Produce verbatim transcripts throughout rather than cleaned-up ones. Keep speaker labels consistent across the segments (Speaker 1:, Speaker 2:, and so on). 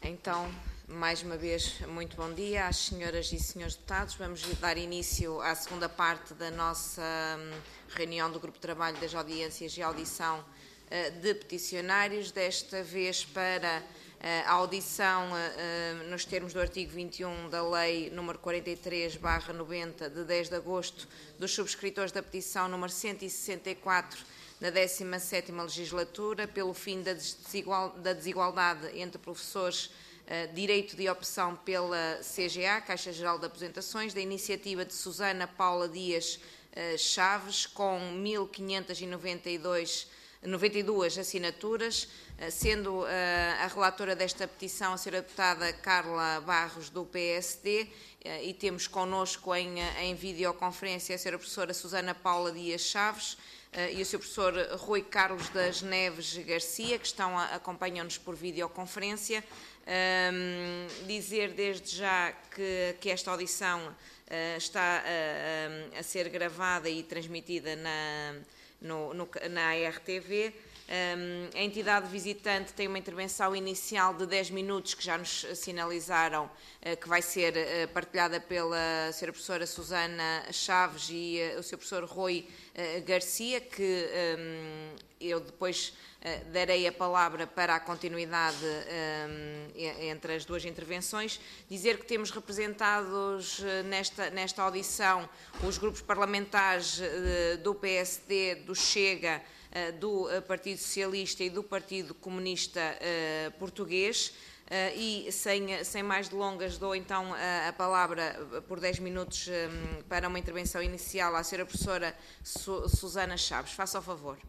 Speaker 1: Então, mais uma vez, muito bom dia às senhoras e senhores deputados. Vamos dar início à segunda parte da nossa reunião do Grupo de Trabalho das Audiências e Audição de peticionários, desta vez para a audição nos termos do artigo vinte e um da Lei número quarenta e três barra noventa, de dez de agosto, dos subscritores da petição número cento e sessenta e quatro, na décima sétima legislatura, pelo fim da, desigual, da desigualdade entre professores, uh, direito de opção pela C G A, Caixa Geral de Aposentações, da iniciativa de Susana Paula Dias uh, Chaves, com mil quinhentas e noventa e duas assinaturas, uh, sendo uh, a relatora desta petição a senhora deputada Carla Barros, do P S D, uh, e temos connosco em, em videoconferência a senhora professora Susana Paula Dias Chaves, Uh, e o senhor professor Rui Carlos das Neves Garcia, que estão a, acompanham-nos por videoconferência. Um, dizer desde já que, que esta audição uh, está uh, a ser gravada e transmitida na, no, no, na R T V. Um, a entidade visitante tem uma intervenção inicial de dez minutos, que já nos sinalizaram uh, que vai ser uh, partilhada pela senhora professora Susana Chaves e uh, o senhor professor Rui uh, Garcia, que um, eu depois uh, darei a palavra para a continuidade um, entre as duas intervenções. Dizer que temos representados uh, nesta, nesta audição os grupos parlamentares uh, do P S D, do Chega, do Partido Socialista e do Partido Comunista uh, Português, uh, e sem, sem mais delongas dou então a, a palavra por dez minutos um, para uma intervenção inicial à senhora professora Su Susana Chaves. Faça o favor.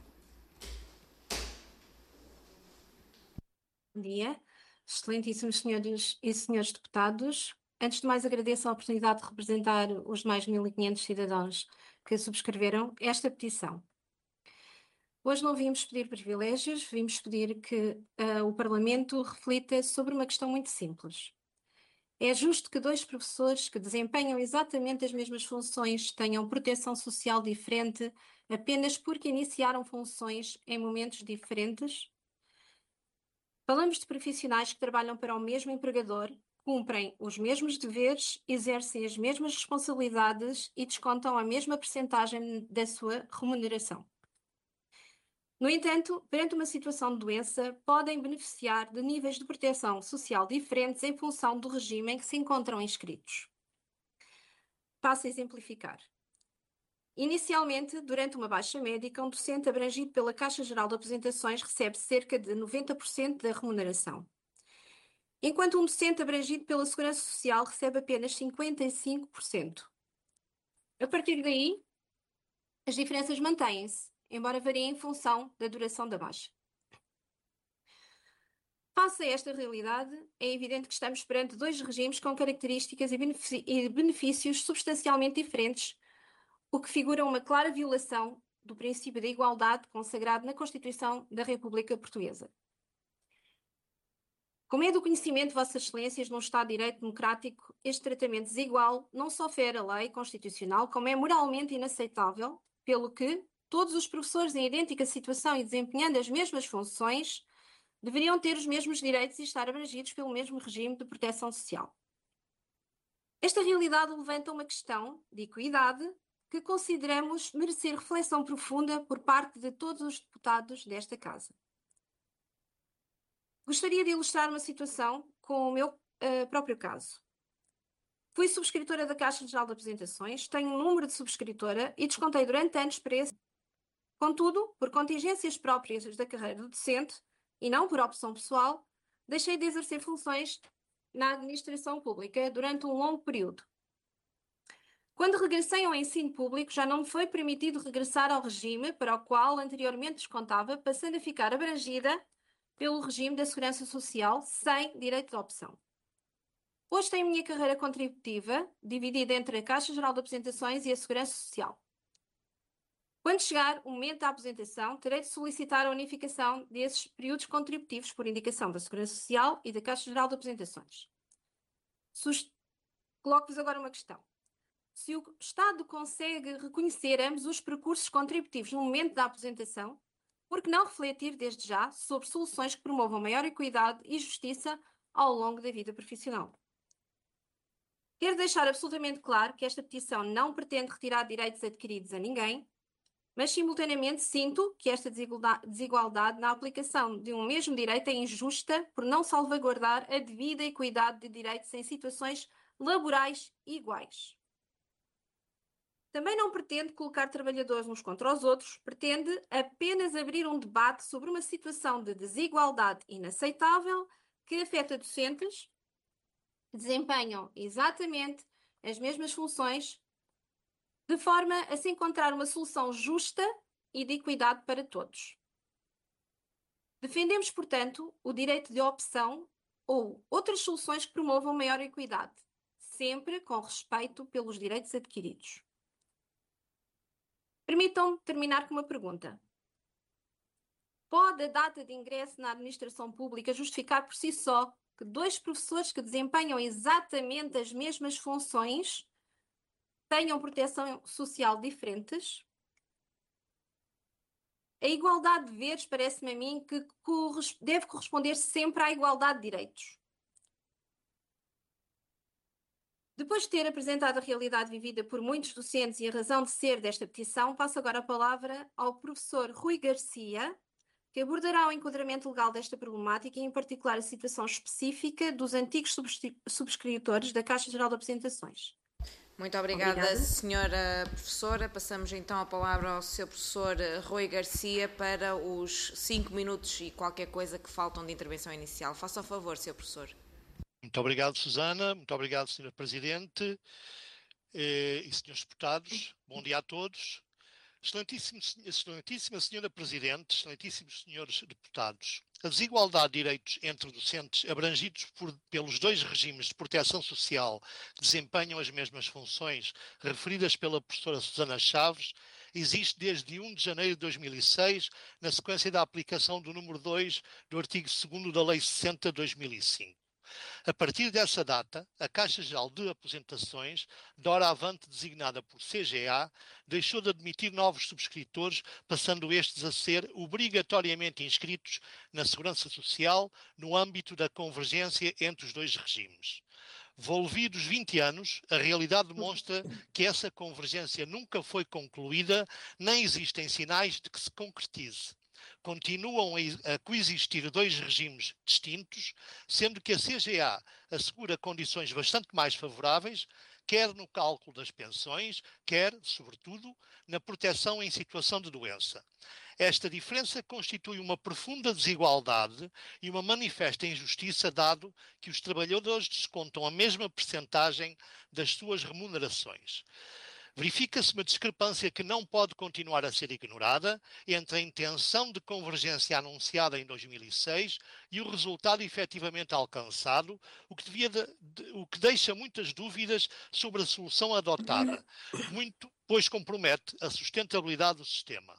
Speaker 2: Bom dia, excelentíssimos senhores e senhores deputados. Antes de mais, agradeço a oportunidade de representar os mais mil e quinhentos cidadãos que subscreveram esta petição. Hoje não vimos pedir privilégios, vimos pedir que uh, o Parlamento reflita sobre uma questão muito simples. É justo que dois professores que desempenham exatamente as mesmas funções tenham proteção social diferente apenas porque iniciaram funções em momentos diferentes? Falamos de profissionais que trabalham para o mesmo empregador, cumprem os mesmos deveres, exercem as mesmas responsabilidades e descontam a mesma percentagem da sua remuneração. No entanto, perante uma situação de doença, podem beneficiar de níveis de proteção social diferentes em função do regime em que se encontram inscritos. Passo a exemplificar. Inicialmente, durante uma baixa médica, um docente abrangido pela Caixa Geral de Aposentações recebe cerca de noventa por cento da remuneração, enquanto um docente abrangido pela Segurança Social recebe apenas cinquenta e cinco por cento. A partir daí, as diferenças mantêm-se, embora variem em função da duração da baixa. Face a esta realidade, é evidente que estamos perante dois regimes com características e benefícios substancialmente diferentes, o que figura uma clara violação do princípio da igualdade consagrado na Constituição da República Portuguesa. Como é do conhecimento de Vossas Excelências, num Estado de Direito democrático, este tratamento desigual não só fere a lei constitucional, como é moralmente inaceitável, pelo que todos os professores em idêntica situação e desempenhando as mesmas funções deveriam ter os mesmos direitos e estar abrangidos pelo mesmo regime de proteção social. Esta realidade levanta uma questão de equidade que consideramos merecer reflexão profunda por parte de todos os deputados desta Casa. Gostaria de ilustrar uma situação com o meu uh, próprio caso. Fui subscritora da Caixa Geral de Aposentações, tenho um número de subscritora e descontei durante anos para esse. Contudo, por contingências próprias da carreira do docente, e não por opção pessoal, deixei de exercer funções na administração pública durante um longo período. Quando regressei ao ensino público, já não me foi permitido regressar ao regime para o qual anteriormente descontava, passando a ficar abrangida pelo regime da Segurança Social sem direito de opção. Hoje tenho a minha carreira contributiva dividida entre a Caixa Geral de Aposentações e a Segurança Social. Quando chegar o momento da aposentação, terei de solicitar a unificação desses períodos contributivos por indicação da Segurança Social e da Caixa Geral de Aposentações. Sust... Coloco-vos agora uma questão. Se o Estado consegue reconhecer ambos os percursos contributivos no momento da aposentação, por que não refletir desde já sobre soluções que promovam maior equidade e justiça ao longo da vida profissional. Quero deixar absolutamente claro que esta petição não pretende retirar direitos adquiridos a ninguém, mas simultaneamente sinto que esta desigualdade na aplicação de um mesmo direito é injusta por não salvaguardar a devida equidade de direitos em situações laborais iguais. Também não pretende colocar trabalhadores uns contra os outros, pretende apenas abrir um debate sobre uma situação de desigualdade inaceitável que afeta docentes que desempenham exatamente as mesmas funções, de forma a se encontrar uma solução justa e de equidade para todos. Defendemos, portanto, o direito de opção ou outras soluções que promovam maior equidade, sempre com respeito pelos direitos adquiridos. Permitam-me terminar com uma pergunta. Pode a data de ingresso na administração pública justificar por si só que dois professores que desempenham exatamente as mesmas funções tenham proteção social diferentes? A igualdade de deveres parece-me a mim que deve corresponder sempre à igualdade de direitos. Depois de ter apresentado a realidade vivida por muitos docentes e a razão de ser desta petição, passo agora a palavra ao professor Rui Garcia, que abordará o enquadramento legal desta problemática e, em particular, a situação específica dos antigos subscritores da Caixa Geral de Apresentações.
Speaker 1: Muito obrigada, obrigada, senhora professora. Passamos então a palavra ao seu professor Rui Garcia para os cinco minutos e qualquer coisa que faltam de intervenção inicial. Faça o favor, senhor professor.
Speaker 3: Muito obrigado, Susana. Muito obrigado, senhora Presidente eh, e senhores deputados. Bom dia a todos. Excelentíssimo, excelentíssima senhora Presidente, excelentíssimos senhores deputados. A desigualdade de direitos entre docentes abrangidos por, pelos dois regimes de proteção social que desempenham as mesmas funções referidas pela professora Susana Chaves existe desde um de janeiro de dois mil e seis, na sequência da aplicação do número dois do artigo segundo da Lei sessenta de dois mil e cinco. A partir dessa data, a Caixa Geral de Aposentações, doravante designada por C G A, deixou de admitir novos subscritores, passando estes a ser obrigatoriamente inscritos na Segurança Social no âmbito da convergência entre os dois regimes. Volvidos vinte anos, a realidade demonstra que essa convergência nunca foi concluída, nem existem sinais de que se concretize. Continuam a coexistir dois regimes distintos, sendo que a C G A assegura condições bastante mais favoráveis, quer no cálculo das pensões, quer, sobretudo, na proteção em situação de doença. Esta diferença constitui uma profunda desigualdade e uma manifesta injustiça, dado que os trabalhadores descontam a mesma percentagem das suas remunerações. Verifica-se uma discrepância que não pode continuar a ser ignorada entre a intenção de convergência anunciada em dois mil e seis e o resultado efetivamente alcançado, o que, devia de, de, o que deixa muitas dúvidas sobre a solução adotada, muito, pois compromete a sustentabilidade do sistema.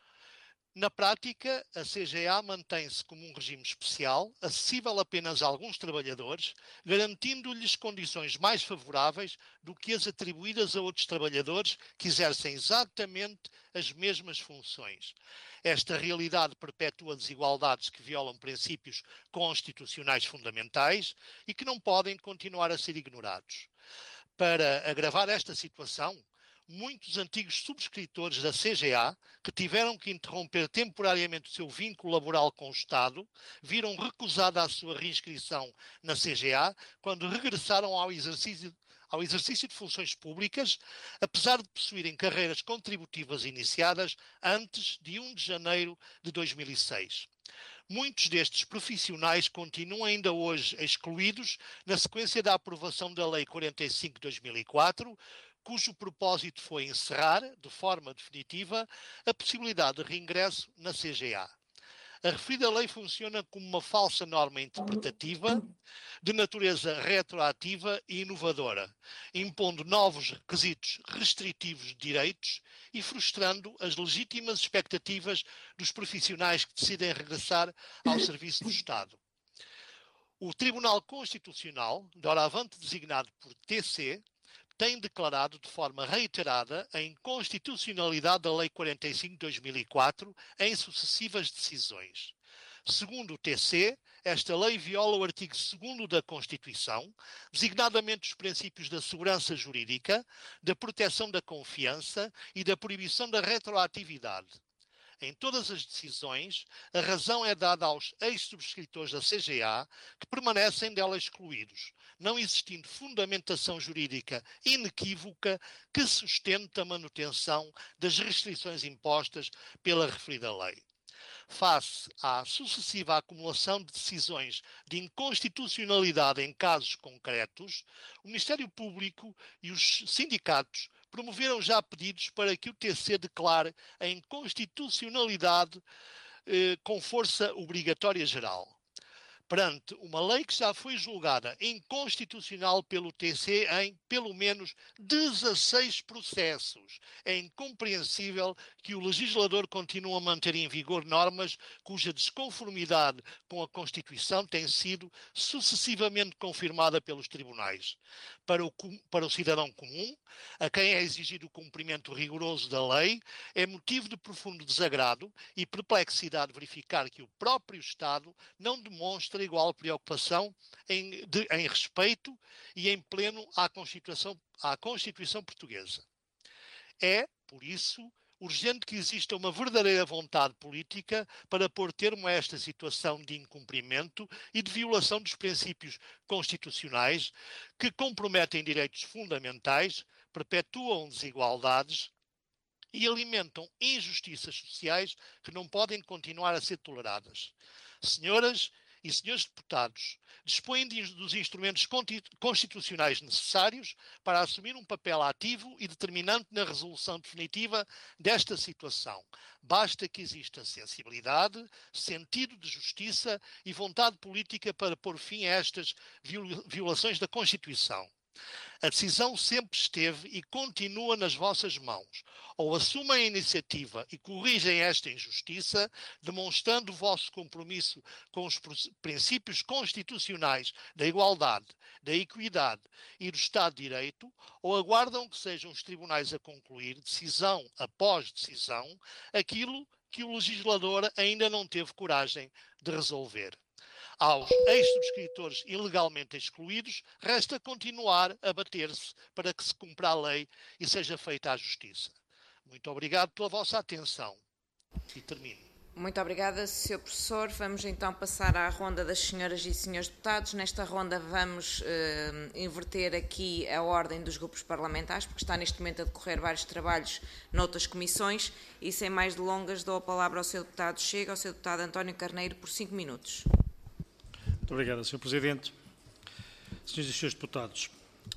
Speaker 3: Na prática, a C G A mantém-se como um regime especial, acessível apenas a alguns trabalhadores, garantindo-lhes condições mais favoráveis do que as atribuídas a outros trabalhadores que exercem exatamente as mesmas funções. Esta realidade perpetua desigualdades que violam princípios constitucionais fundamentais e que não podem continuar a ser ignorados. Para agravar esta situação, muitos antigos subscritores da C G A, que tiveram que interromper temporariamente o seu vínculo laboral com o Estado, viram recusada a sua reinscrição na C G A quando regressaram ao exercício, ao exercício de funções públicas, apesar de possuírem carreiras contributivas iniciadas antes de um de janeiro de dois mil e seis. Muitos destes profissionais continuam ainda hoje excluídos na sequência da aprovação da Lei quarenta e cinco de dois mil e quatro, cujo propósito foi encerrar, de forma definitiva, a possibilidade de reingresso na C G A. A referida lei funciona como uma falsa norma interpretativa de natureza retroativa e inovadora, impondo novos requisitos restritivos de direitos e frustrando as legítimas expectativas dos profissionais que decidem regressar ao serviço do Estado. O Tribunal Constitucional, doravante designado por T C, tem declarado de forma reiterada a inconstitucionalidade da Lei quarenta e cinco de dois mil e quatro em sucessivas decisões. Segundo o T C, esta lei viola o artigo segundo da Constituição, designadamente os princípios da segurança jurídica, da proteção da confiança e da proibição da retroatividade. Em todas as decisões, a razão é dada aos ex-subscritores da C G A, que permanecem dela excluídos, não existindo fundamentação jurídica inequívoca que sustente a manutenção das restrições impostas pela referida lei. Face à sucessiva acumulação de decisões de inconstitucionalidade em casos concretos, o Ministério Público e os sindicatos promoveram já pedidos para que o T C declare a inconstitucionalidade eh, com força obrigatória geral. Perante uma lei que já foi julgada inconstitucional pelo T C em pelo menos dezasseis processos, é incompreensível que o legislador continue a manter em vigor normas cuja desconformidade com a Constituição tem sido sucessivamente confirmada pelos tribunais. Para o, para o cidadão comum, a quem é exigido o cumprimento rigoroso da lei, é motivo de profundo desagrado e perplexidade verificar que o próprio Estado não demonstra igual preocupação em, de, em respeito e em pleno à Constituição, à Constituição portuguesa. É, por isso, urgente que exista uma verdadeira vontade política para pôr termo a esta situação de incumprimento e de violação dos princípios constitucionais que comprometem direitos fundamentais, perpetuam desigualdades e alimentam injustiças sociais que não podem continuar a ser toleradas. Senhoras e senhores deputados, dispõem dos instrumentos constitucionais necessários para assumir um papel ativo e determinante na resolução definitiva desta situação. Basta que exista sensibilidade, sentido de justiça e vontade política para pôr fim a estas violações da Constituição. A decisão sempre esteve e continua nas vossas mãos. Ou assumam a iniciativa e corrigem esta injustiça, demonstrando o vosso compromisso com os princípios constitucionais da igualdade, da equidade e do Estado de Direito, ou aguardam que sejam os tribunais a concluir, decisão após decisão, aquilo que o legislador ainda não teve coragem de resolver. Aos ex-subscritores ilegalmente excluídos, resta continuar a bater-se para que se cumpra a lei e seja feita a justiça. Muito obrigado pela vossa atenção. E termino.
Speaker 1: Muito obrigada, senhor Professor. Vamos então passar à ronda das senhoras e senhores deputados. Nesta ronda vamos eh, inverter aqui a ordem dos grupos parlamentares, porque está neste momento a decorrer vários trabalhos noutras comissões. E sem mais delongas, dou a palavra ao senhor deputado Chega, ao senhor deputado António Carneiro, por cinco minutos.
Speaker 4: Muito obrigado, senhor Presidente. Senhoras e senhores deputados,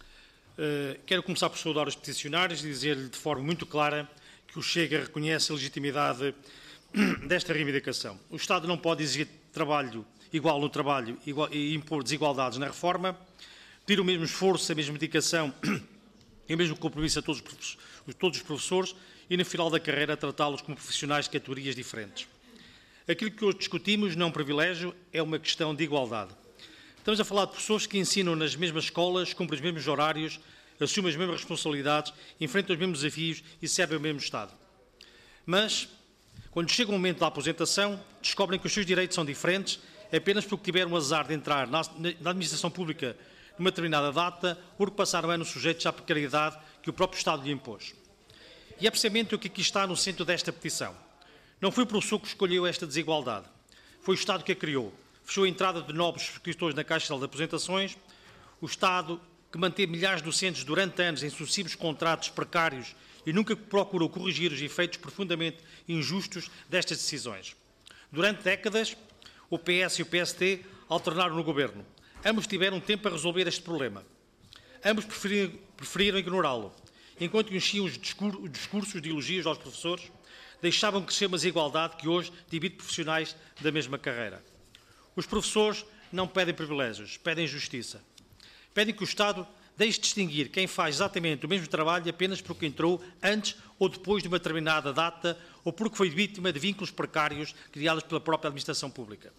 Speaker 4: uh, quero começar por saudar os peticionários e dizer-lhe de forma muito clara que o Chega reconhece a legitimidade desta reivindicação. O Estado não pode exigir trabalho igual no trabalho igual, e impor desigualdades na reforma, pedir o mesmo esforço, a mesma dedicação e o mesmo compromisso a todos os, todos os professores e, no final da carreira, tratá-los como profissionais de categorias diferentes. Aquilo que hoje discutimos não é um privilégio, é uma questão de igualdade. Estamos a falar de pessoas que ensinam nas mesmas escolas, cumprem os mesmos horários, assumem as mesmas responsabilidades, enfrentam os mesmos desafios e servem o mesmo Estado. Mas, quando chega o momento da aposentação, descobrem que os seus direitos são diferentes apenas porque tiveram o azar de entrar na administração pública numa determinada data ou porque passaram anos sujeitos à precariedade que o próprio Estado lhe impôs. E é precisamente o que aqui está no centro desta petição. Não foi o professor que escolheu esta desigualdade. Foi o Estado que a criou. Fechou a entrada de novos subscritores na Caixa de Aposentações. O Estado que manteve milhares de docentes durante anos em sucessivos contratos precários e nunca procurou corrigir os efeitos profundamente injustos destas decisões. Durante décadas, o P S e o P S T alternaram no governo. Ambos tiveram tempo para resolver este problema. Ambos preferiram, preferiram ignorá-lo. Enquanto enchiam os discursos de elogios aos professores, deixavam crescer uma desigualdade que hoje divide profissionais da mesma carreira. Os professores não pedem privilégios, pedem justiça. Pedem que o Estado deixe de distinguir quem faz exatamente o mesmo trabalho apenas porque entrou antes ou depois de uma determinada data ou porque foi vítima de vínculos precários criados pela própria administração pública.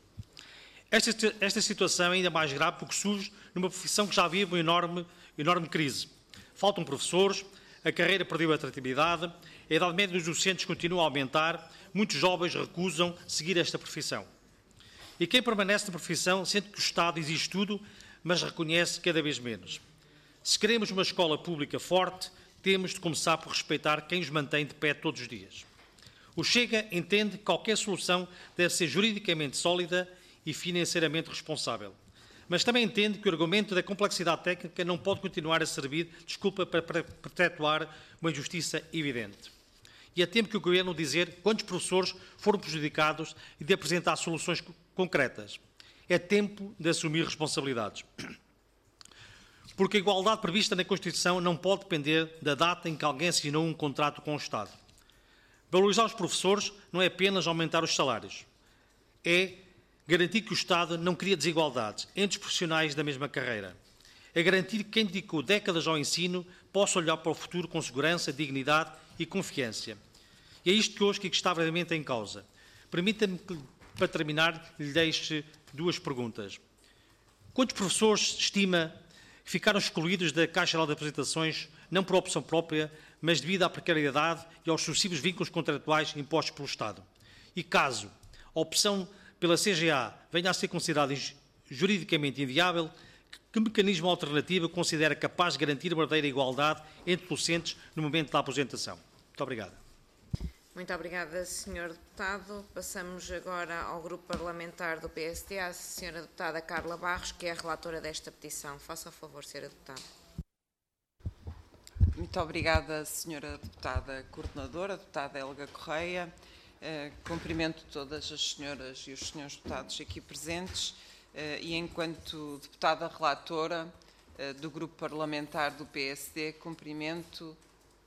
Speaker 4: Esta, esta situação é ainda mais grave porque surge numa profissão que já vive uma enorme, enorme crise. Faltam professores, a carreira perdeu a atratividade, a idade média dos docentes continua a aumentar, muitos jovens recusam seguir esta profissão. e quem permanece na profissão sente que o Estado exige tudo, mas reconhece cada vez menos. Se queremos uma escola pública forte, temos de começar por respeitar quem os mantém de pé todos os dias. O Chega entende que qualquer solução deve ser juridicamente sólida e financeiramente responsável. Mas também entende que o argumento da complexidade técnica não pode continuar a servir de desculpa para perpetuar uma injustiça evidente. E é tempo que o Governo dizer quantos professores foram prejudicados e de apresentar soluções concretas. É tempo de assumir responsabilidades. Porque a igualdade prevista na Constituição não pode depender da data em que alguém assinou um contrato com o Estado. Valorizar os professores não é apenas aumentar os salários. É garantir que o Estado não cria desigualdades entre os profissionais da mesma carreira. É garantir que quem dedicou décadas ao ensino possa olhar para o futuro com segurança, dignidade e confiança. E é isto que hoje que está verdadeiramente em causa. Permita-me que, para terminar, lhe deixe duas perguntas. Quantos professores estima que ficaram excluídos da Caixa Geral de Apresentações, não por opção própria, mas devido à precariedade e aos sucessivos vínculos contratuais impostos pelo Estado? E caso a opção pela C G A venha a ser considerada juridicamente inviável, que mecanismo alternativo considera capaz de garantir a verdadeira igualdade entre docentes no momento da aposentação? Muito obrigado.
Speaker 1: Muito obrigada, senhor Deputado. Passamos agora ao Grupo Parlamentar do P S D, à senhora Deputada Carla Barros, que é a relatora desta petição. Faça o favor, senhora Deputada.
Speaker 5: Muito obrigada, senhora Deputada Coordenadora, Deputada Helga Correia. Uh, cumprimento todas as senhoras e os senhores deputados aqui presentes uh, e, enquanto Deputada Relatora uh, do Grupo Parlamentar do P S D, cumprimento,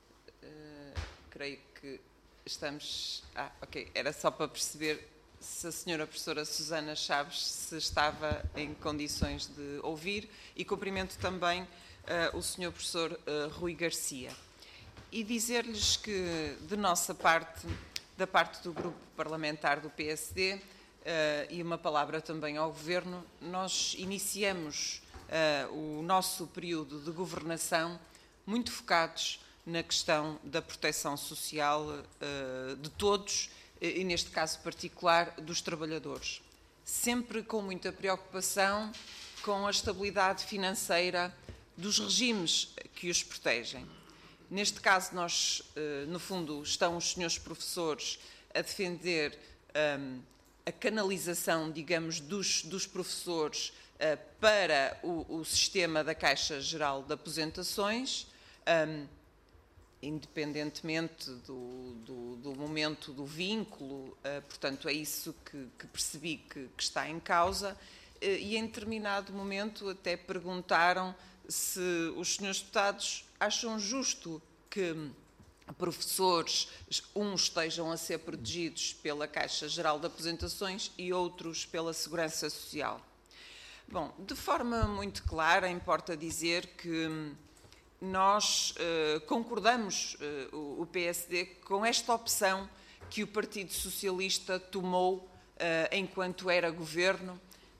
Speaker 5: uh, creio que estamos... Ah, ok, era só para perceber se a senhora professora Susana Chaves se estava em condições de ouvir, e cumprimento também uh, o senhor professor uh, Rui Garcia. E dizer-lhes que, de nossa parte, da parte do Grupo Parlamentar do P S D, uh, e uma palavra também ao Governo, nós iniciamos uh, o nosso período de governação muito focados na questão da proteção social uh, de todos, e neste caso particular dos trabalhadores. Sempre com muita preocupação com a estabilidade financeira dos regimes que os protegem. Neste caso, nós, no fundo, estão os senhores professores a defender um, a canalização, digamos, dos, dos professores uh, para o, o sistema da Caixa Geral de Aposentações, um, independentemente do, do, do momento do vínculo, uh, portanto, é isso que, que percebi que, que está em causa, uh, e em determinado momento até perguntaram se os senhores deputados acham justo que professores, uns estejam a ser protegidos pela Caixa Geral de Aposentações e outros pela Segurança Social. Bom, de forma muito clara, importa dizer que nós uh, concordamos, uh, o, o P S D, com esta opção que o Partido Socialista tomou uh, enquanto era governo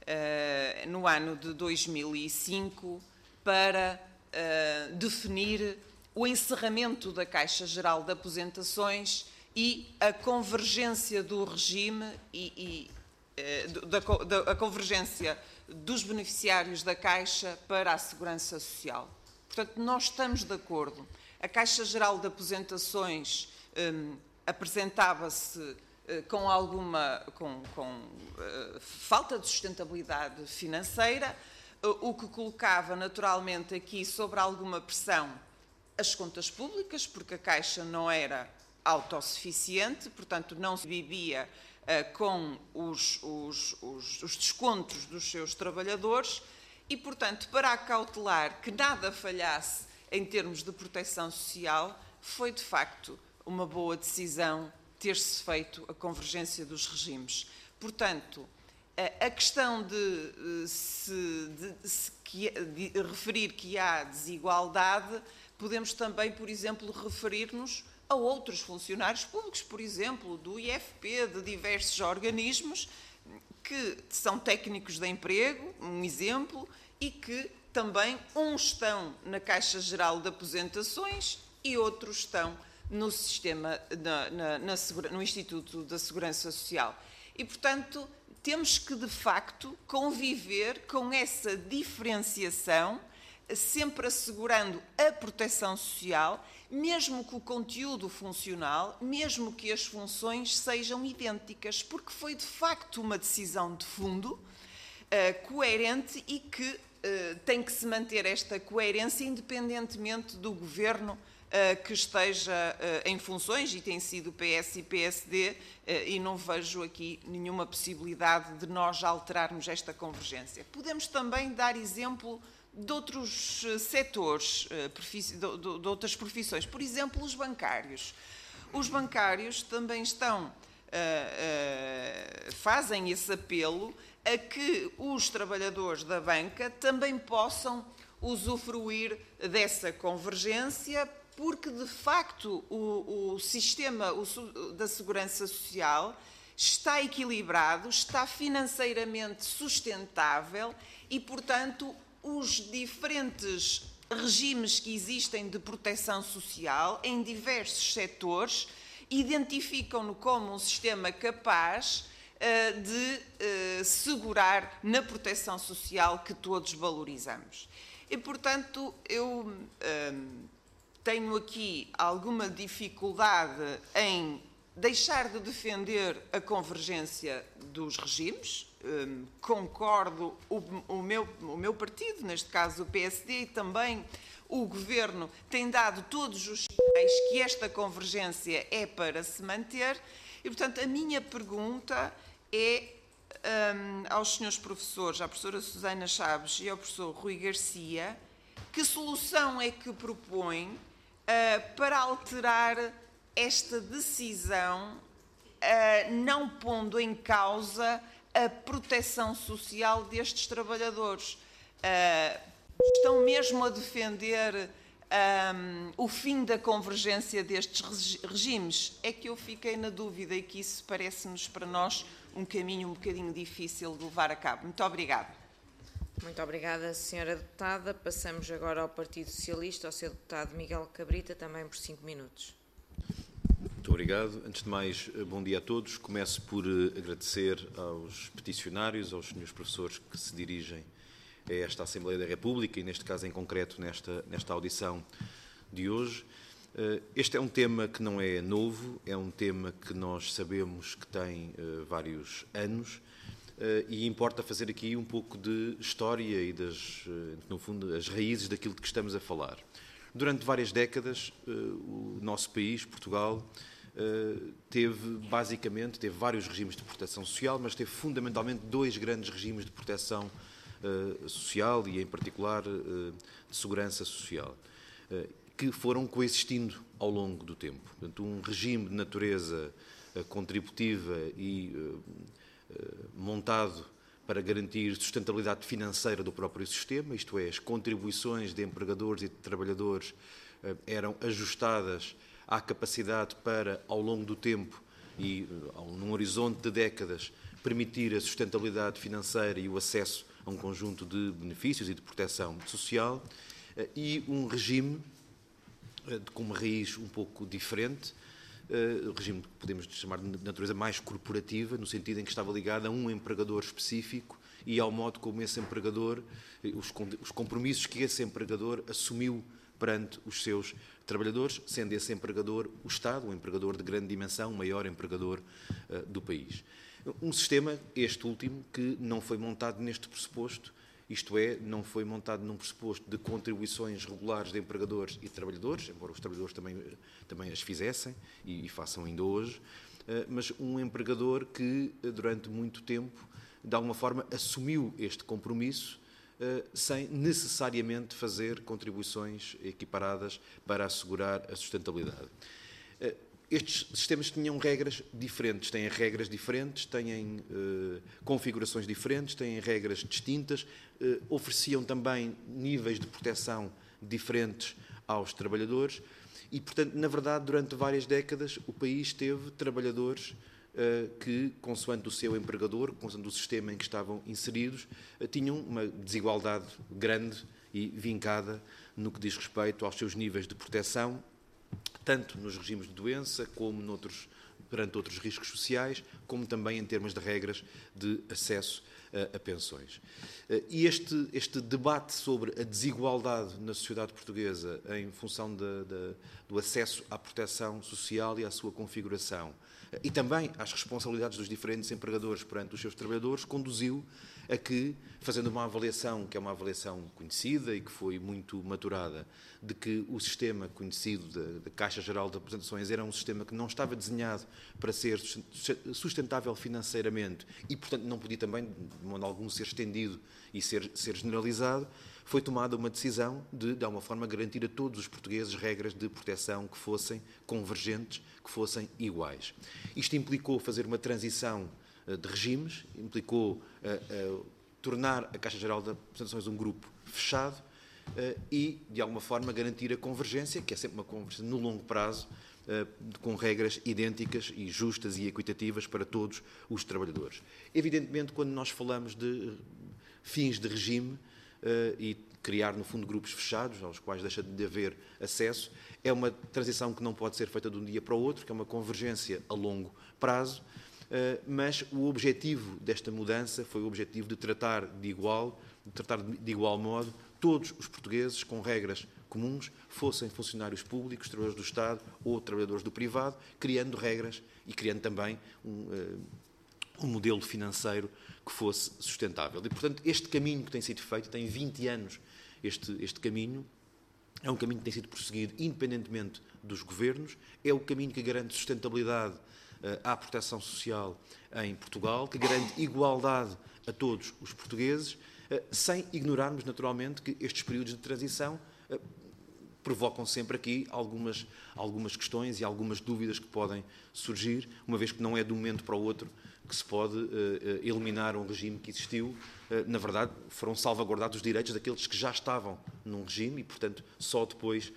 Speaker 5: uh, no ano de dois mil e cinco para uh, definir o encerramento da Caixa Geral de Aposentações e a convergência do regime e, e uh, da, da, a convergência dos beneficiários da Caixa para a Segurança Social. Portanto, nós estamos de acordo. A Caixa Geral de Aposentações um, apresentava-se uh, com alguma com, com, uh, falta de sustentabilidade financeira, uh, o que colocava naturalmente aqui sobre alguma pressão as contas públicas, porque a Caixa não era autossuficiente, portanto não se vivia uh, com os, os, os, os descontos dos seus trabalhadores. E, portanto, para acautelar que nada falhasse em termos de proteção social, foi, de facto, uma boa decisão ter-se feito a convergência dos regimes. Portanto, a questão de, se, de, se, de referir que há desigualdade, podemos também, por exemplo, referir-nos a outros funcionários públicos, por exemplo, do I F P, de diversos organismos, que são técnicos de emprego, um exemplo, e que também uns estão na Caixa Geral de Aposentações e outros estão no sistema, na, na, na, no Instituto da Segurança Social. E, portanto, temos que, de facto, conviver com essa diferenciação, sempre assegurando a proteção social, mesmo que o conteúdo funcional, mesmo que as funções sejam idênticas, porque foi, de facto, uma decisão de fundo, uh, coerente e que uh, tem que se manter esta coerência independentemente do governo Uh, que esteja uh, em funções, e tem sido P S e P S D, uh, e não vejo aqui nenhuma possibilidade de nós alterarmos esta convergência. Podemos também dar exemplo de outros uh, setores, uh, de, de, de outras profissões. Por exemplo, os bancários. Os bancários também estão, uh, uh, fazem esse apelo a que os trabalhadores da banca também possam usufruir dessa convergência, porque, de facto, o, o sistema o, da segurança social está equilibrado, está financeiramente sustentável e, portanto, os diferentes regimes que existem de proteção social em diversos setores identificam-no como um sistema capaz uh, de uh, segurar na proteção social que todos valorizamos. E, portanto, eu uh, tenho aqui alguma dificuldade em deixar de defender a convergência dos regimes. Um, concordo, o, o, meu, o meu partido, neste caso o P S D, e também o Governo, tem dado todos os sinais que esta convergência é para se manter. E, portanto, a minha pergunta é um, aos senhores professores, à professora Susana Chaves e ao professor Rui Garcia, que solução é que propõem Uh, para alterar esta decisão, uh, não pondo em causa a proteção social destes trabalhadores. Uh, estão mesmo a defender um, o fim da convergência destes regimes? É que eu fiquei na dúvida e que isso parece-nos para nós um caminho um bocadinho difícil de levar a cabo. Muito obrigada.
Speaker 1: Muito obrigada, senhora deputada. Passamos agora ao Partido Socialista, ao senhor deputado Miguel Cabrita, também por cinco minutos.
Speaker 6: Muito obrigado. Antes de mais, bom dia a todos. Começo por agradecer aos peticionários, aos senhores professores que se dirigem a esta Assembleia da República e, neste caso em concreto, nesta, nesta audição de hoje. Este é um tema que não é novo, é um tema que nós sabemos que tem uh, vários anos. Uh, e importa fazer aqui um pouco de história e, das, uh, no fundo, as raízes daquilo de que estamos a falar. Durante várias décadas, uh, o nosso país, Portugal, uh, teve, basicamente, teve vários regimes de proteção social, mas teve fundamentalmente dois grandes regimes de proteção uh, social e, em particular, uh, de segurança social, uh, que foram coexistindo ao longo do tempo. Portanto, um regime de natureza uh, contributiva e uh, montado para garantir sustentabilidade financeira do próprio sistema, isto é, as contribuições de empregadores e de trabalhadores eram ajustadas à capacidade para, ao longo do tempo e num horizonte de décadas, permitir a sustentabilidade financeira e o acesso a um conjunto de benefícios e de proteção social, e um regime com uma raiz um pouco diferente, Uh, o regime que podemos chamar de natureza mais corporativa, no sentido em que estava ligado a um empregador específico e ao modo como esse empregador, os, os compromissos que esse empregador assumiu perante os seus trabalhadores, sendo esse empregador o Estado, um empregador de grande dimensão, o maior empregador uh, do país. Um sistema, este último, que não foi montado neste pressuposto, isto é, não foi montado num pressuposto de contribuições regulares de empregadores e de trabalhadores, embora os trabalhadores também, também as fizessem e, e façam ainda hoje, mas um empregador que, durante muito tempo, de alguma forma, assumiu este compromisso sem necessariamente fazer contribuições equiparadas para assegurar a sustentabilidade. Estes sistemas tinham regras diferentes, têm regras diferentes, têm uh, configurações diferentes, têm regras distintas, uh, ofereciam também níveis de proteção diferentes aos trabalhadores e, portanto, na verdade, durante várias décadas o país teve trabalhadores uh, que, consoante o seu empregador, consoante o sistema em que estavam inseridos, uh, tinham uma desigualdade grande e vincada no que diz respeito aos seus níveis de proteção, tanto nos regimes de doença como noutros perante outros riscos sociais, como também em termos de regras de acesso a, a pensões. E este, este debate sobre a desigualdade na sociedade portuguesa em função de, de, do acesso à proteção social e à sua configuração, e também às responsabilidades dos diferentes empregadores perante os seus trabalhadores, conduziu a que, fazendo uma avaliação, que é uma avaliação conhecida e que foi muito maturada, de que o sistema conhecido da, da Caixa Geral de Aposentações era um sistema que não estava desenhado para ser sustentável financeiramente e, portanto, não podia também, de modo algum, ser estendido e ser, ser generalizado, foi tomada uma decisão de, de alguma forma, garantir a todos os portugueses regras de proteção que fossem convergentes, que fossem iguais. Isto implicou fazer uma transição uh, de regimes, implicou uh, uh, tornar a Caixa Geral de Aposentações um grupo fechado uh, e, de alguma forma, garantir a convergência, que é sempre uma convergência no longo prazo, uh, com regras idênticas e justas e equitativas para todos os trabalhadores. Evidentemente, quando nós falamos de fins de regime, Uh, e criar, no fundo, grupos fechados, aos quais deixa de haver acesso, é uma transição que não pode ser feita de um dia para o outro, que é uma convergência a longo prazo, uh, mas o objetivo desta mudança foi o objetivo de tratar de igual, de tratar de igual modo todos os portugueses com regras comuns, fossem funcionários públicos, trabalhadores do Estado ou trabalhadores do privado, criando regras e criando também um, uh, um modelo financeiro que fosse sustentável. E, portanto, este caminho que tem sido feito, tem vinte anos este, este caminho, é um caminho que tem sido prosseguido independentemente dos governos, é o caminho que garante sustentabilidade uh, à proteção social em Portugal, que garante igualdade a todos os portugueses, uh, sem ignorarmos, naturalmente, que estes períodos de transição uh, provocam sempre aqui algumas, algumas questões e algumas dúvidas que podem surgir, uma vez que não é de um momento para o outro que se pode uh, eliminar um regime que existiu. Uh, na verdade, foram salvaguardados os direitos daqueles que já estavam num regime e, portanto, só depois,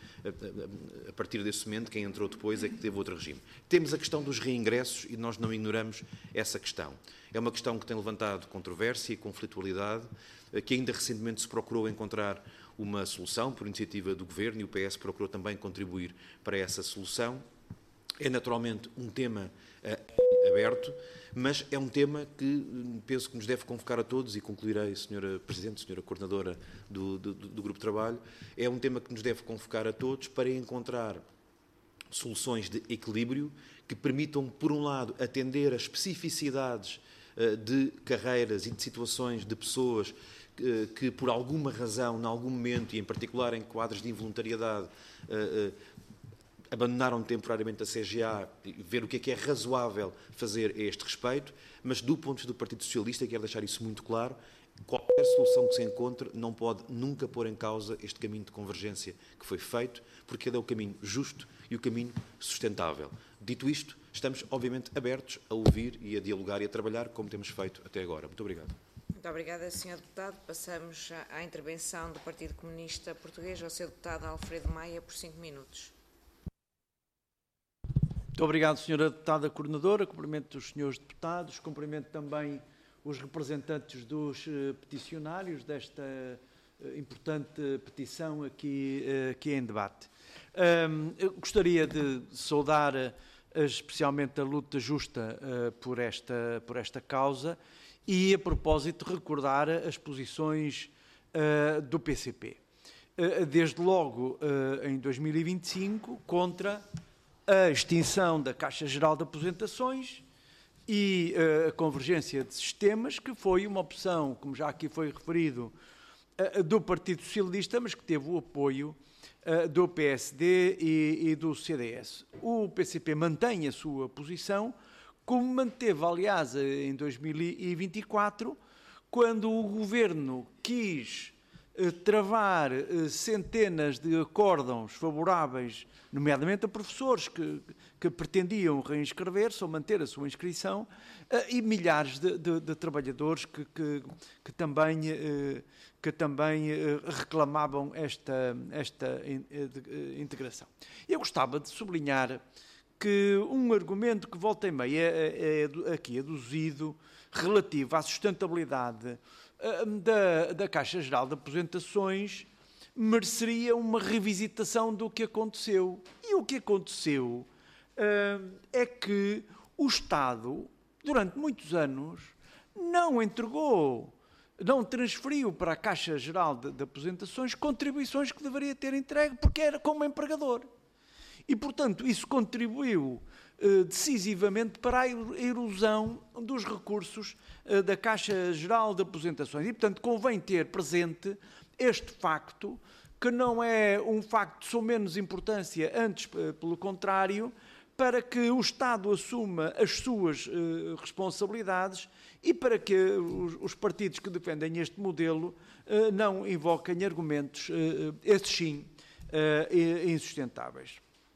Speaker 6: uh, a partir desse momento, quem entrou depois é que teve outro regime. Temos a questão dos reingressos e nós não ignoramos essa questão. É uma questão que tem levantado controvérsia e conflitualidade, uh, que ainda recentemente se procurou encontrar uma solução por iniciativa do Governo e o P S procurou também contribuir para essa solução. É naturalmente um tema uh, aberto, mas é um tema que penso que nos deve convocar a todos, e concluirei, senhora Presidente, senhora Coordenadora do, do, do Grupo de Trabalho, é um tema que nos deve convocar a todos para encontrar soluções de equilíbrio que permitam, por um lado, atender às especificidades uh, de carreiras e de situações de pessoas uh, que, por alguma razão, em algum momento, e em particular em quadros de involuntariedade, uh, uh, abandonaram temporariamente a C G A, ver o que é que é razoável fazer a este respeito, mas do ponto de vista do Partido Socialista, quero deixar isso muito claro, qualquer solução que se encontre não pode nunca pôr em causa este caminho de convergência que foi feito, porque ele é o caminho justo e o caminho sustentável. Dito isto, estamos obviamente abertos a ouvir e a dialogar e a trabalhar como temos feito até agora. Muito obrigado.
Speaker 1: Muito obrigada, senhor Deputado. Passamos à intervenção do Partido Comunista Português, ao senhor Deputado Alfredo Maia, por cinco minutos.
Speaker 7: Muito obrigado, senhora Deputada Coordenadora. Cumprimento os senhores deputados, cumprimento também os representantes dos uh, peticionários desta uh, importante petição aqui, uh, aqui em debate. Um, eu gostaria de saudar uh, especialmente a luta justa uh, por, esta, por esta causa e, a propósito, recordar as posições uh, do P C P. Uh, desde logo, uh, em dois mil e vinte e cinco, contra a extinção da Caixa Geral de Aposentações e uh, a convergência de sistemas, que foi uma opção, como já aqui foi referido, uh, do Partido Socialista, mas que teve o apoio uh, do P S D e, e do C D S. O P C P mantém a sua posição, como manteve, aliás, em dois mil e vinte e quatro, quando o Governo quis uh, travar uh, centenas de acórdãos favoráveis, nomeadamente a professores que, que pretendiam reinscrever-se ou manter a sua inscrição, uh, e milhares de, de, de trabalhadores que, que, que também, uh, que também uh, reclamavam esta, esta in, uh, integração. Eu gostava de sublinhar que um argumento que volta e meia é, é aqui aduzido, relativo à sustentabilidade uh, da, da Caixa Geral de Aposentações, mereceria uma revisitação do que aconteceu. E o que aconteceu uh, é que o Estado, durante muitos anos, não entregou, não transferiu para a Caixa Geral de, de Aposentações contribuições que deveria ter entregue, porque era como empregador. E, portanto, isso contribuiu eh, decisivamente para a erosão dos recursos eh, da Caixa Geral de Aposentações. E, portanto, convém ter presente este facto, que não é um facto de só menos importância, antes, eh, pelo contrário, para que o Estado assuma as suas eh, responsabilidades e para que os, os partidos que defendem este modelo eh, não invoquem argumentos, eh, esses sim, eh, insustentáveis.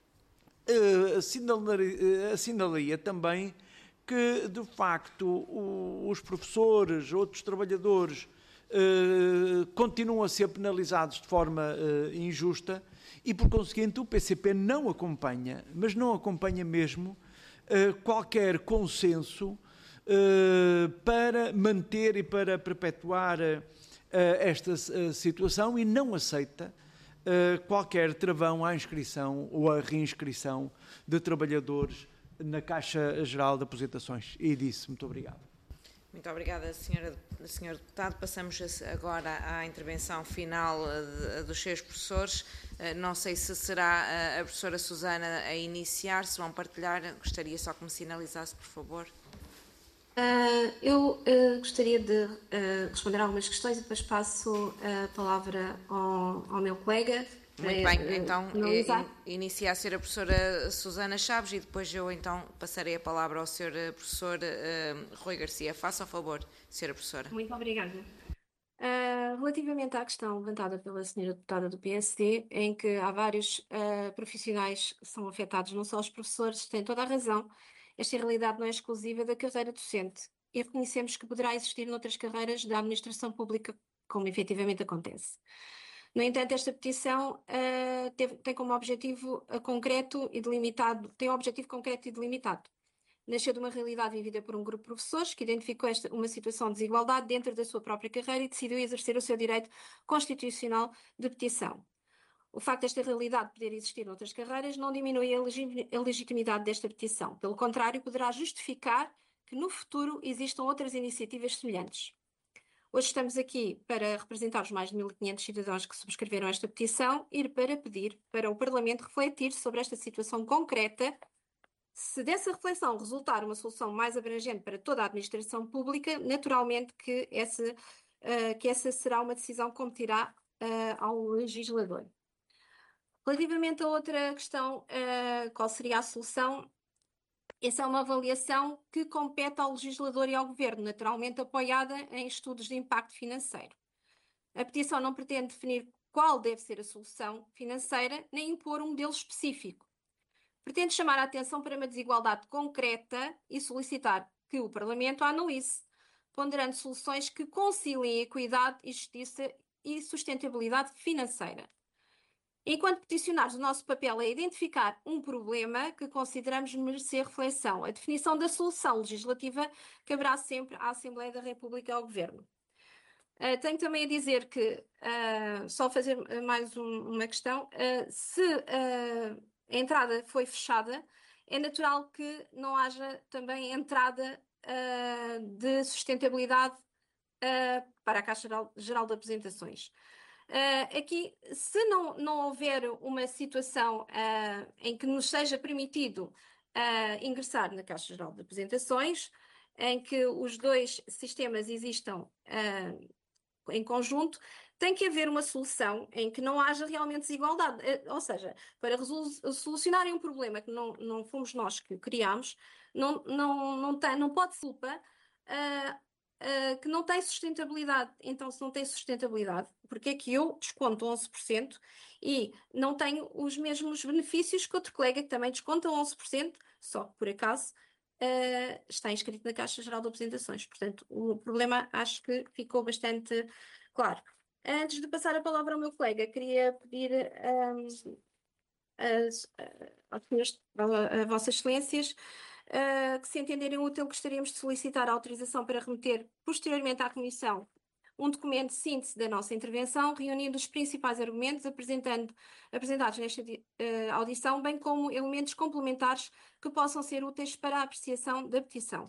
Speaker 7: Uh, assinalaria, assinalaria também que, de facto, o, os professores, outros trabalhadores, uh, continuam a ser penalizados de forma uh, injusta e, por conseguinte, o P C P não acompanha, mas não acompanha mesmo uh, qualquer consenso uh, para manter e para perpetuar uh, esta uh, situação e não aceita Uh, qualquer travão à inscrição ou à reinscrição de trabalhadores na Caixa Geral de Aposentações. E disse, muito obrigado.
Speaker 1: Muito obrigada, senhora, senhor Deputado. Passamos agora à intervenção final de, dos seus professores. Uh, não sei se será a professora Susana a iniciar, se vão partilhar. Gostaria só que me sinalizasse, por favor.
Speaker 2: Uh, eu uh, gostaria de uh, responder a algumas questões e depois passo a palavra ao, ao meu colega.
Speaker 1: Muito
Speaker 2: para,
Speaker 1: bem,
Speaker 2: uh,
Speaker 1: então
Speaker 2: analisar.
Speaker 1: inicia a ser a professora Susana Chaves e depois eu então passarei a palavra ao senhor professor uh, Rui Garcia. Faça o favor, senhora professora.
Speaker 2: Muito obrigada. Uh, relativamente à questão levantada pela senhora deputada do P S D, em que há vários uh, profissionais que são afetados, não só os professores, têm toda a razão. Esta realidade não é exclusiva da carreira docente e reconhecemos que poderá existir noutras carreiras da administração pública, como efetivamente acontece. No entanto, esta petição uh, teve, tem como objetivo uh, concreto e delimitado, tem um objetivo concreto e delimitado. Nasceu de uma realidade vivida por um grupo de professores que identificou esta, uma situação de desigualdade dentro da sua própria carreira e decidiu exercer o seu direito constitucional de petição. O facto desta realidade poder existir noutras carreiras não diminui a, legi a legitimidade desta petição. Pelo contrário, poderá justificar que no futuro existam outras iniciativas semelhantes. Hoje estamos aqui para representar os mais de mil e quinhentos cidadãos que subscreveram esta petição e para pedir para o Parlamento refletir sobre esta situação concreta. Se dessa reflexão resultar uma solução mais abrangente para toda a administração pública, naturalmente que essa, uh, que essa será uma decisão que competirá uh, ao legislador. Relativamente a outra questão, uh, qual seria a solução? Essa é uma avaliação que compete ao legislador e ao governo, naturalmente apoiada em estudos de impacto financeiro. A petição não pretende definir qual deve ser a solução financeira, nem impor um modelo específico. Pretende chamar a atenção para uma desigualdade concreta e solicitar que o Parlamento a analise, ponderando soluções que conciliem equidade e justiça e sustentabilidade financeira. Enquanto peticionários, o nosso papel é identificar um problema que consideramos merecer reflexão. A definição da solução legislativa caberá sempre à Assembleia da República e ao Governo. Uh, tenho também a dizer que, uh, só fazer mais um, uma questão, uh, se uh, a entrada foi fechada, é natural que não haja também entrada uh, de sustentabilidade uh, para a Caixa Geral, Geral de Aposentações. Uh, aqui, se não, não houver uma situação uh, em que nos seja permitido uh, ingressar na Caixa Geral de Aposentações, em que os dois sistemas existam uh, em conjunto, tem que haver uma solução em que não haja realmente desigualdade. Uh, ou seja, para solucionarem um problema que não, não fomos nós que criámos, não, não, não, tem, não pode ser culpa uh, Uh, que não tem sustentabilidade. Então, se não tem sustentabilidade, porque é que eu desconto onze por cento e não tenho os mesmos benefícios que outro colega que também desconta onze por cento, só que por acaso uh, está inscrito na Caixa Geral de Aposentações. Portanto, o problema acho que ficou bastante claro. Antes de passar a palavra ao meu colega, queria pedir um, as, a, a, a Vossas Excelências Uh, que, se entenderem útil, gostaríamos de solicitar a autorização para remeter posteriormente à Comissão um documento de síntese da nossa intervenção, reunindo os principais argumentos apresentando, apresentados nesta uh, audição, bem como elementos complementares que possam ser úteis para a apreciação da petição.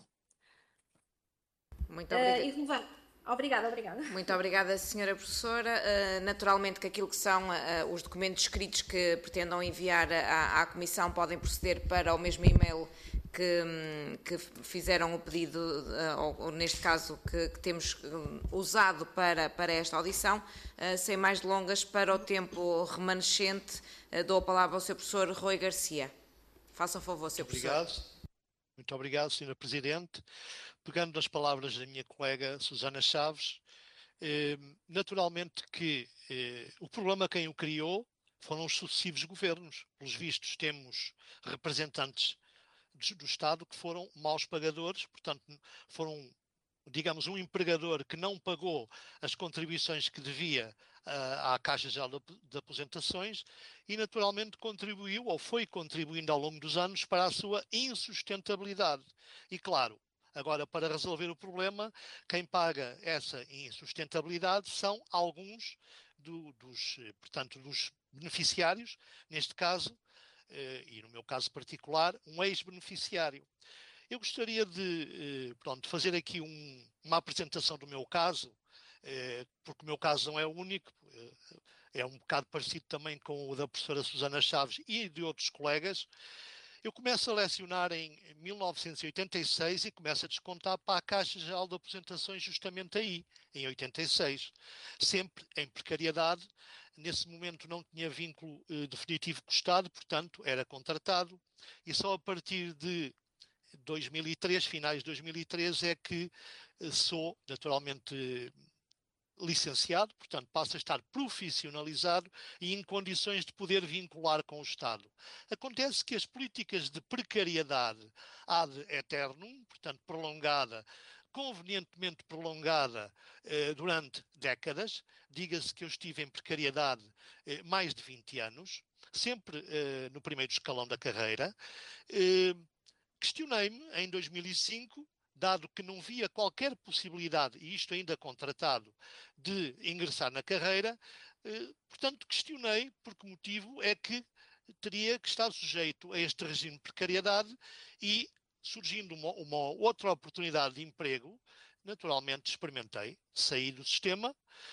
Speaker 1: Muito obrigada.
Speaker 2: Uh, e relevante. Obrigada, obrigada.
Speaker 1: Muito obrigada, senhora professora. Uh, naturalmente que aquilo que são uh, os documentos escritos que pretendam enviar à, à Comissão podem proceder para o mesmo e-mail que, que fizeram o pedido, uh, ou, ou neste caso que, que temos um, usado para, para esta audição. Uh, sem mais delongas, para o tempo remanescente, uh, dou a palavra ao senhor professor Rui Garcia. Faça o favor, senhor professor.
Speaker 3: Obrigado. Muito obrigado, senhora Presidente. Pegando nas palavras da minha colega Susana Chaves, eh, naturalmente que eh, o problema quem o criou foram os sucessivos governos. Pelos vistos, temos representantes do, do Estado que foram maus pagadores, portanto, foram, digamos, um empregador que não pagou as contribuições que devia uh, à Caixa Geral de, de Aposentações e, naturalmente, contribuiu ou foi contribuindo ao longo dos anos para a sua insustentabilidade. E, claro, agora, para resolver o problema, quem paga essa insustentabilidade são alguns do, dos, portanto, dos beneficiários, neste caso, eh, e no meu caso particular, um ex-beneficiário. Eu gostaria de, eh, pronto, fazer aqui um, uma apresentação do meu caso, eh, porque o meu caso não é o único, eh, é um bocado parecido também com o da professora Susana Chaves e de outros colegas. Eu começo a lecionar em mil novecentos e oitenta e seis e começo a descontar para a Caixa Geral de Aposentações justamente aí, em oitenta e seis. Sempre em precariedade. Nesse momento não tinha vínculo eh, definitivo com o Estado, portanto era contratado. E só a partir de dois mil e três, finais de dois mil e três, é que eh, sou naturalmente eh, licenciado, portanto passa a estar profissionalizado e em condições de poder vincular com o Estado. Acontece que as políticas de precariedade ad aeternum, portanto prolongada, convenientemente prolongada eh, durante décadas, diga-se que eu estive em precariedade eh, mais de vinte anos, sempre eh, no primeiro escalão da carreira, eh, questionei-me em dois mil e cinco, dado que não via qualquer possibilidade, e isto ainda contratado, de ingressar na carreira, eh, portanto questionei por que motivo é que teria que estar sujeito a este regime de precariedade e, surgindo uma, uma outra oportunidade de emprego, naturalmente experimentei, saí do sistema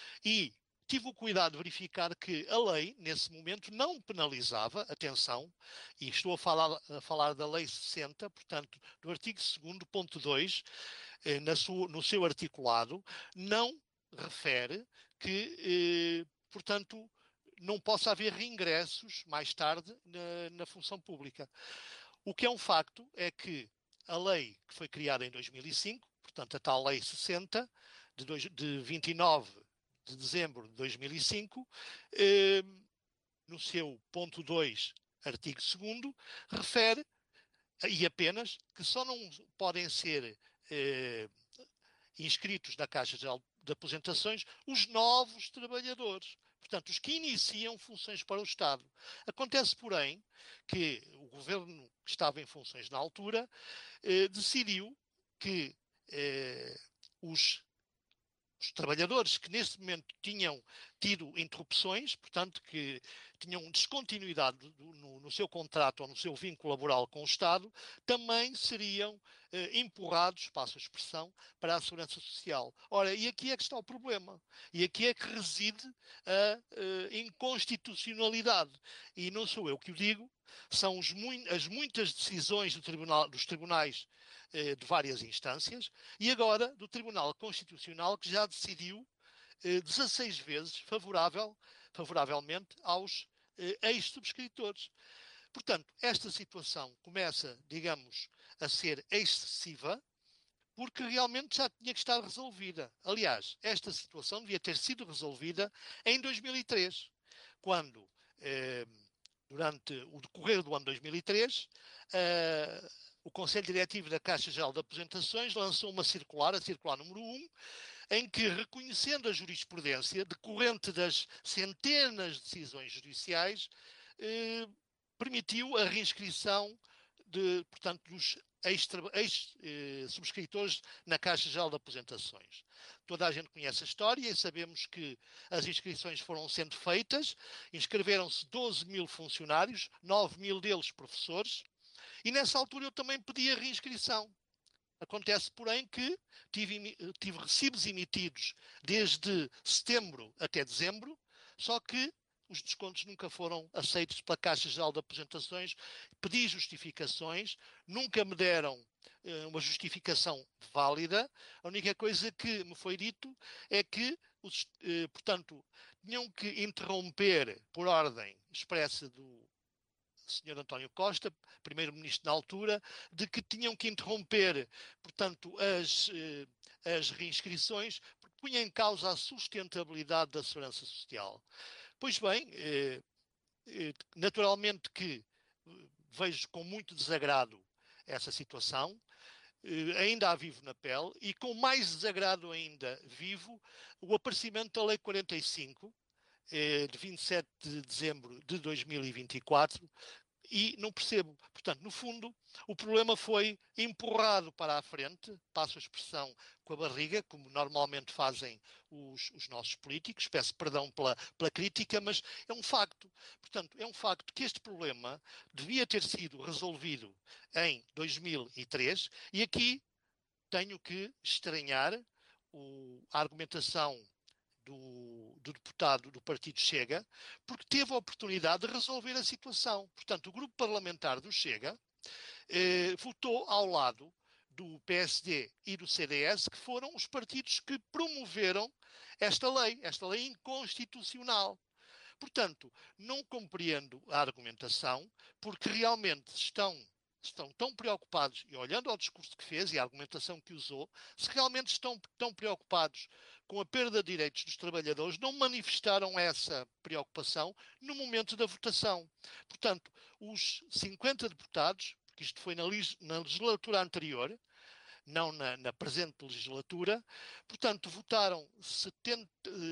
Speaker 3: e tive o cuidado de verificar que a lei, nesse momento, não penalizava, atenção, e estou a falar, a falar da Lei sessenta, portanto, do artigo segundo ponto dois, eh, na sua, no seu articulado, não refere que, eh, portanto, não possa haver reingressos mais tarde na, na função pública. O que é um facto é que a lei que foi criada em dois mil e cinco, portanto, a tal Lei sessenta, de, dois, de vinte e nove de dezembro de dois mil e cinco, eh, no seu ponto dois, artigo segundo, refere, e apenas, que só não podem ser eh, inscritos na Caixa Geral de Aposentações os novos trabalhadores. Portanto, os que iniciam funções para o Estado. Acontece, porém, que o governo que estava em funções na altura eh, decidiu que eh, os Os trabalhadores que nesse momento tinham tido interrupções, portanto que tinham descontinuidade do, no, no seu contrato ou no seu vínculo laboral com o Estado, também seriam eh, empurrados, passo a expressão, para a Segurança Social. Ora, e aqui é que está o problema. E aqui é que reside a eh, inconstitucionalidade. E não sou eu que o digo, são os, as muitas decisões do tribunal, dos tribunais eh, de várias instâncias e agora do Tribunal Constitucional, que já decidiu eh, dezasseis vezes favorável, favoravelmente aos eh, ex-subscritores. Portanto, esta situação começa, digamos, a ser excessiva, porque realmente já tinha que estar resolvida. Aliás, esta situação devia ter sido resolvida em dois mil e três, quando, eh, durante o decorrer do ano dois mil e três, eh, o Conselho Diretivo da Caixa Geral de Aposentações lançou uma circular, a circular número um, em que, reconhecendo a jurisprudência decorrente das centenas de decisões judiciais, eh, permitiu a reinscrição de, portanto, dos ex-subscritores na Caixa Geral de Aposentações. Toda a gente conhece a história e sabemos que as inscrições foram sendo feitas, inscreveram-se doze mil funcionários, nove mil deles professores, e nessa altura eu também pedi a reinscrição. Acontece, porém, que tive, tive recibos emitidos desde setembro até dezembro, só que os descontos nunca foram aceitos pela Caixa Geral de Aposentações. Pedi justificações, nunca me deram uh, uma justificação válida. A única coisa que me foi dito é que, os, uh, portanto, tinham que interromper, por ordem expressa do senhor António Costa, primeiro-ministro na altura, de que tinham que interromper, portanto, as, uh, as reinscrições, porque punha em causa a sustentabilidade da segurança social. Pois bem, naturalmente que vejo com muito desagrado essa situação, ainda a vivo na pele, e com mais desagrado ainda vivo o aparecimento da Lei quarenta e cinco, de vinte e sete de dezembro de dois mil e vinte e quatro, e não percebo. Portanto, no fundo, o problema foi empurrado para a frente, passo a expressão com a barriga, como normalmente fazem os, os nossos políticos. Peço perdão pela, pela crítica, mas é um facto. Portanto, é um facto que este problema devia ter sido resolvido em dois mil e três, e aqui tenho que estranhar o, a argumentação Do, do deputado do Partido Chega, porque teve a oportunidade de resolver a situação. Portanto, o grupo parlamentar do Chega eh, votou ao lado do P S D e do C D S, que foram os partidos que promoveram esta lei, esta lei inconstitucional. Portanto, não compreendo a argumentação, porque realmente estão estão tão preocupados, e olhando ao discurso que fez e à argumentação que usou, se realmente estão tão preocupados com a perda de direitos dos trabalhadores, não manifestaram essa preocupação no momento da votação. Portanto, os cinquenta deputados, porque isto foi na, na legislatura anterior, não na, na presente legislatura, portanto, votaram setenta,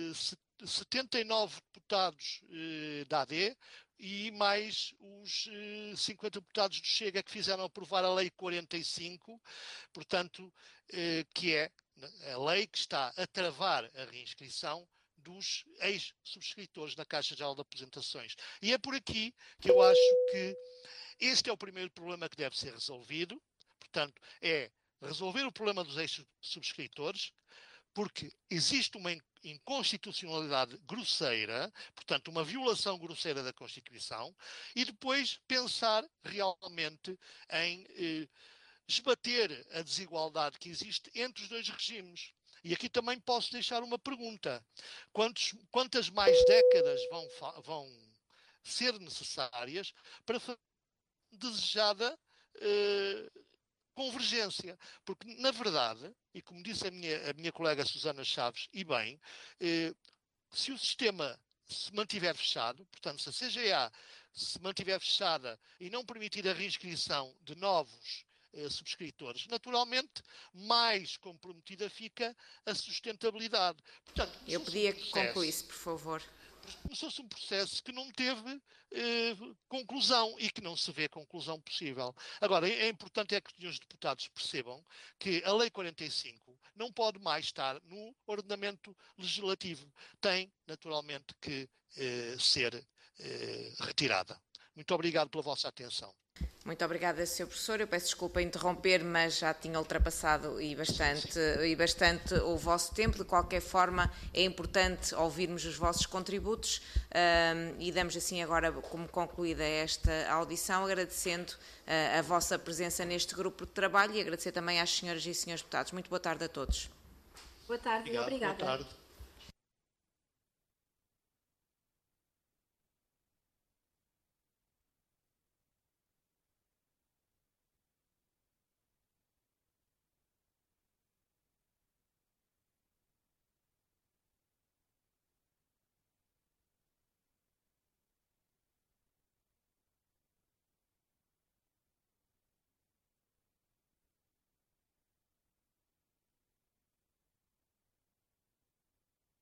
Speaker 3: setenta e nove deputados eh, da A D e mais os eh, cinquenta deputados do Chega que fizeram aprovar a Lei quarenta e cinco, portanto, eh, que é a lei que está a travar a reinscrição dos ex-subscritores da Caixa Geral de Aposentações. E é por aqui que eu acho que este é o primeiro problema que deve ser resolvido. Portanto, é resolver o problema dos ex-subscritores, porque existe uma inconstitucionalidade grosseira, portanto, uma violação grosseira da Constituição, e depois pensar realmente em eh, esbater a desigualdade que existe entre os dois regimes. E aqui também posso deixar uma pergunta. Quantos, quantas mais décadas vão, vão ser necessárias para fazer desejada eh, convergência? Porque, na verdade, e como disse a minha, a minha colega Susana Chaves, e bem, eh, se o sistema se mantiver fechado, portanto, se a C G A se mantiver fechada e não permitir a reinscrição de novos eh, subscritores, naturalmente, mais comprometida fica a sustentabilidade. Portanto,
Speaker 1: eu pedia que concluísse, por favor.
Speaker 3: Começou-se um processo que não teve eh, conclusão e que não se vê conclusão possível. Agora, é, é importante é que os senhores deputados percebam que a Lei quarenta e cinco não pode mais estar no ordenamento legislativo. Tem, naturalmente, que eh, ser eh, retirada. Muito obrigado pela vossa atenção.
Speaker 1: Muito obrigada, senhor Professor. Eu peço desculpa interromper, mas já tinha ultrapassado e bastante, e bastante o vosso tempo. De qualquer forma, é importante ouvirmos os vossos contributos um, e damos assim agora como concluída esta audição, agradecendo uh, a vossa presença neste grupo de trabalho e agradecer também às senhoras e senhores deputados. Muito boa tarde a todos.
Speaker 2: Boa tarde e obrigada.
Speaker 3: Boa tarde.